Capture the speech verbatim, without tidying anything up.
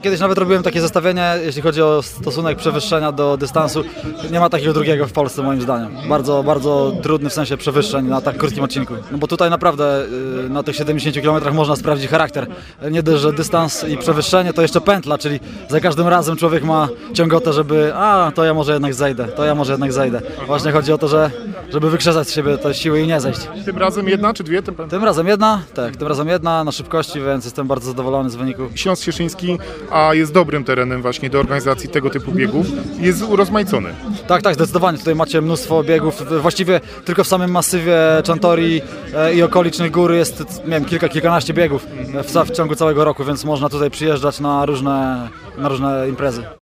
Kiedyś nawet robiłem takie zestawienie, jeśli chodzi o stosunek przewyższenia do dystansu. Nie ma takiego drugiego w Polsce moim zdaniem. Bardzo, bardzo trudny w sensie przewyższeń na tak krótkim odcinku. No bo tutaj naprawdę y, na tych siedemdziesięciu kilometrach można sprawdzić charakter. Nie dość, że dystans i przewyższenie, to jeszcze pętla, czyli za każdym razem człowiek ma ciągotę, żeby a, to ja może jednak zejdę, to ja może jednak zejdę. Właśnie chodzi o to, że, żeby wykrzesać z siebie te siły i nie zejść. Tym razem jedna czy dwie? Tym, tym razem jedna, tak, tym razem jedna na szybkości, więc jestem bardzo zadowolony z wyniku. Śląsk Cieszyński, a jest dobrym terenem właśnie do organizacji tego typu biegów, jest urozmaicony. Tak, tak, zdecydowanie. Tutaj macie mnóstwo biegów. Właściwie tylko w samym masywie Czantori i okolicznych gór jest, nie wiem, kilka, kilkanaście biegów w, w ciągu całego roku, więc można tutaj przyjeżdżać na różne, na różne imprezy.